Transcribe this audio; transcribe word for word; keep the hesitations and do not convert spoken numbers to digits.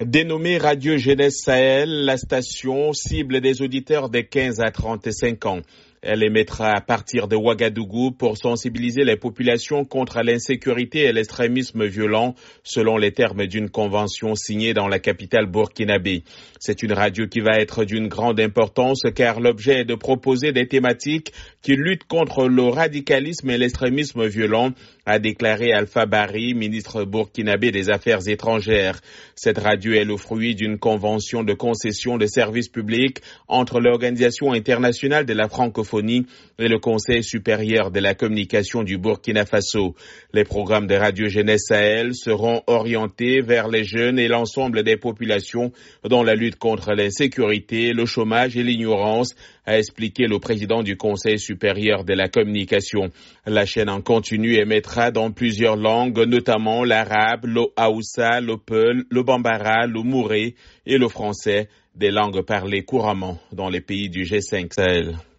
Dénommée Radio Jeunesse Sahel, la station cible des auditeurs de quinze à trente-cinq ans. Elle émettra à partir de Ouagadougou pour sensibiliser les populations contre l'insécurité et l'extrémisme violent, selon les termes d'une convention signée dans la capitale burkinabé. C'est une radio qui va être d'une grande importance car l'objet est de proposer des thématiques qui luttent contre le radicalisme et l'extrémisme violent, a déclaré Alpha Bari, ministre burkinabé des Affaires étrangères. Cette radio est le fruit d'une convention de concession de services publics entre l'Organisation internationale de la francophonie et le Conseil supérieur de la communication du Burkina Faso. Les programmes de Radio Jeunesse Sahel seront orientés vers les jeunes et l'ensemble des populations dans la lutte contre l'insécurité, le chômage et l'ignorance, a expliqué le président du Conseil supérieur de la communication. La chaîne en continu émettra dans plusieurs langues, notamment l'arabe, le haoussa, le peul, le bambara, le mouré et le français, des langues parlées couramment dans les pays du G cinq Sahel.